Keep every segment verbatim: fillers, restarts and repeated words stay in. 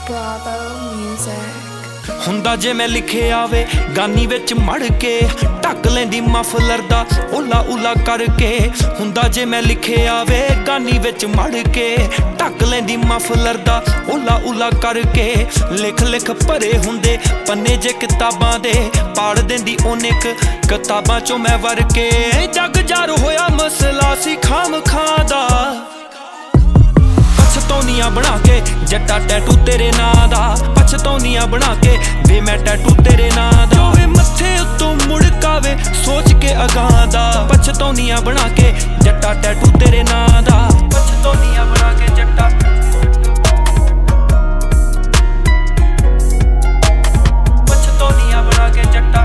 Bravo Music। ਹੁੰਦਾ ਜੇ ਮੈਂ ਲਿਖਿਆ ਆਵੇ ਗਾਨੀ ਵਿੱਚ ਮੜ ਕੇ ਢੱਕ ਲੈਂਦੀ ਮਫਲਰ ਦਾ ਓਲਾ ਉਲਾ ਕਰਕੇ। ਹੁੰਦਾ ਜੇ ਮੈਂ ਲਿਖਿਆ ਆਵੇ ਗਾਨੀ ਵਿੱਚ ਮੜ ਕੇ ਢੱਕ ਲੈਂਦੀ ਮਫਲਰ ਦਾ ਓਲਾ ਉਲਾ ਕਰਕੇ। ਲਿਖ ਲਿਖ ਭਰੇ ਹੁੰਦੇ ਪੰਨੇ ਜੇ ਕਿਤਾਬਾਂ ਦੇ ਪਾੜ ਦਿੰਦੀ ਉਹਨੇ ਕ ਕਿਤਾਬਾਂ ਚੋਂ ਮੈਂ ਵਰ ਕੇ। ਜੱਗ ਜਾਰ ਹੋਇਆ ਮਸਲਾ ਸੀ ਖਾਮ ਖਾਂ ਦਾ ਪਛਤੌਨੀਆਂ ਬਣਾ ਕੇ ਜੱਟਾ ਟੈਟੂ ਤੇਰੇ ਨਾਂ ਦਾ। ਪਛਤੌਨੀਆਂ ਬਣਾ ਕੇ ਵੇ ਮੈਂ ਟੈਟੂ ਤੇਰੇ ਨਾਂ ਦਾ। ਓਏ ਮੱਥੇ ਉੱਤੋਂ ਮੁੜਕਾਵੇ ਸੋਚ ਕੇ ਅਗਾਂ ਦਾ। ਪਛਤੌਨੀਆਂ ਬਣਾ ਕੇ ਜੱਟਾ ਟੈਟੂ ਤੇਰੇ ਨਾਂ ਦਾ। ਪਛਤੌਨੀਆਂ ਬਣਾ ਕੇ ਜੱਟਾ ਪਛਤੌਨੀਆਂ ਬਣਾ ਕੇ ਜੱਟਾ।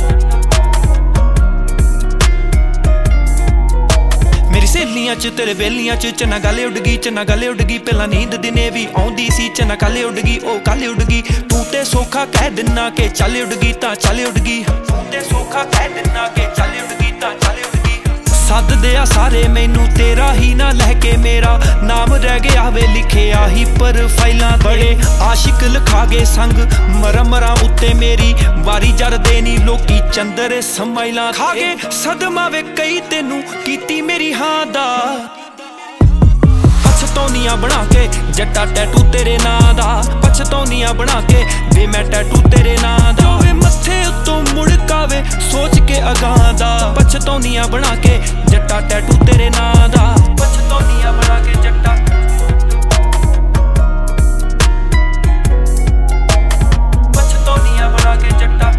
ਮੇਰੀ ਸਹੇਲੀਆਂ ਚ ਤੇਰੇ ਵੇਲੀਆਂ ਚ ਚਨਾ ਗੱਲ ਉੱਡ ਗਈ ਚਨਾ ਗੱਲ ਉੱਡ ਗਈ। ਪਹਿਲਾਂ ਨੀਂਦ ਦਿਨੇ ਵੀ ਆਉਂਦੀ ਸੀ ਚਨਾ ਕੱਲ ਉੱਡ ਗਈ ਉਹ ਕੱਲ ਉੱਡ ਗਈ। ਤੂੰ ਤੇ ਸੌਖਾ ਕਹਿ ਦਿਨਾ ਕਿ ਚੱਲ ਉੱਡ ਗਈ ਤਾਂ ਚੱਲ ਉੱਡ ਗਈ। ਤੂੰ ਤੇ ਸੌਖਾ ਕਹਿ ਦਿਨਾ ਕਿ ਚੱਲ ਉੱਡ ਗਈ ਤਾਂ ਚੱਲ ਉੱਡ ਗਈ। ਸੱਦਦੇ ਆ ਸਾਰੇ ਮੈਨੂੰ ਤੇਰਾ ਹੀ ਨਾ ਲੈ ਕੇ ਮੇਰਾ ਨਾਮ ਰਹਿ ਗਿਆ ਵੇ ਲਿਖਿਆ ਹੀ ਪਰ ਫਾਈਲਾਂ। ਬੜੇ ਆਸ਼ਿਕ ਲਿਖਾ ਗਏ ਸੰਗ ਮਰਮਰਾਂ ਉੱਤੇ ਮੇਰੀ ਵਾਰੀ ਜਰਦੇ ਨੀ ਲੋਕੀ ਚੰਦਰ ਸਮਾਈਲਾਂ ਖਾ ਗਏ। ਸਦਮਾ ਵੇ ਕਈ ਤੈਨੂੰ ਕੀਤੀ ਮੇਰੀ ਹਾਂ ਦਾ। ਪਛਤੌਨੀਆਂ ਬਣਾ ਕੇ ਜੱਟਾ ਟੈਟੂ ਤੇਰੇ ਨਾਂ ਦਾ। ਪਛਤੌਨੀਆਂ ਬਣਾ ਕੇ ਵੇ ਮੈਂ ਟੈਟੂ ਤੇਰੇ ਨਾਂ ਦਾ। ਓਏ ਮੱਥੇ ਉੱਤੋਂ ਮੁੜਕਾਵੇ ਸੋਚ ਕੇ ਅਗਾਂ ਦਾ। ਪਛਤੌਨੀਆਂ ਬਣਾ ਕੇ ਜੱਟਾ ਟੈਟੂ ਤੇਰੇ ਨਾਂ ਦਾ। ਪਛਤੌਨੀਆਂ ਬਣਾ ਕੇ ਜੱਟਾ ਪਛਤੌਨੀਆਂ ਬਣਾ ਕੇ ਜੱਟਾ।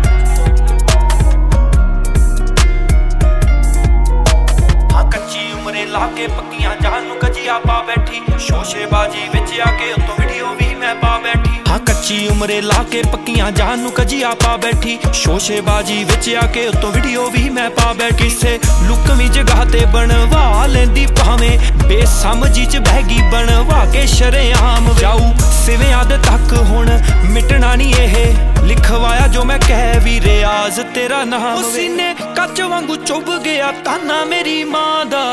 ਹਾਂ ਕੱਚੀ ਉਮਰੇ ਲਾ ਕੇ ਪੱਕੀਆਂ ਜਾਨ ਨੂੰ ਕਜੀਆ ਪਾ ਬੈਠੀ ਸ਼ੋਸ਼ੇਬਾਜੀ ਵਿੱਚ ਆ ਕੇ ਉੱਤੋਂ ਵੀਡੀਓ ਵੀ ਮੈਂ ਪਾ ਬੈਠੀ। ਹਾਂ ਕੱਚੀ ਉਮਰੇ ਲਾ ਕੇ ਪੱਕੀਆਂ ਜਾਨ ਨੂੰ ਕਜੀਆ ਪਾ ਬੈਠੀ ਸ਼ੋਸ਼ੇਬਾਜੀ ਵਿੱਚ ਆ ਕੇ ਉੱਤੋਂ ਵੀਡੀਓ ਵੀ ਮੈਂ ਪਾ ਬੈਠੀ। ਕਿਸੇ ਲੁਕਵੀਂ ਜਗ੍ਹਾ ਤੇ ਬਣਵਾ ਲੈਂਦੀ ਭਾਵੇਂ ਬੇਸਮਝੀ ਚ ਬਹਿ ਗਈ ਬਣਵਾ ਕੇ ਸ਼ਰੇਆਮ ਜਾਊ ਸਿਵਿਆਂ ਦੇ ਤੱਕ ਹੁਣ ਮਿਟਣਾ ਨਹੀਂ ਇਹ ਲਿਖਵਾਇਆ ਜੋ ਮੈਂ ਕਹਿ ਵੀ ਰਿਆਜ਼ ਤੇਰਾ ਨਾਮ। ਸੀਨੇ ਕੱਚ ਵਾਂਗੂ ਚੁੱਭ ਗਿਆ ਤਾਨਾ ਮੇਰੀ ਮਾਂ ਦਾ।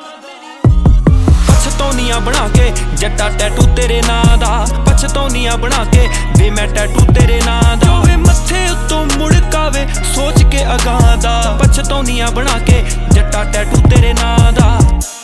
ਪਛਤੌਨੀਆਂ ਬਣਾ ਕੇ ਜੱਟਾ ਟੈਟੂ ਤੇਰੇ ਨਾਂ ਦਾ। ਪਛਤੌਨੀਆਂ ਬਣਾ ਕੇ ਵੇ ਮੈਂ ਟੈਟੂ ਤੇਰੇ ਨਾਂ ਦਾ। ਓਏ ਮੱਥੇ ਉੱਤੋਂ ਮੁੜਕਾਵੇ ਸੋਚ ਕੇ ਅਗਾਂ ਦਾ। ਪਛਤੌਨੀਆਂ ਬਣਾ ਕੇ ਜੱਟਾ ਟੈਟੂ ਤੇਰੇ ਨਾਂ ਦਾ।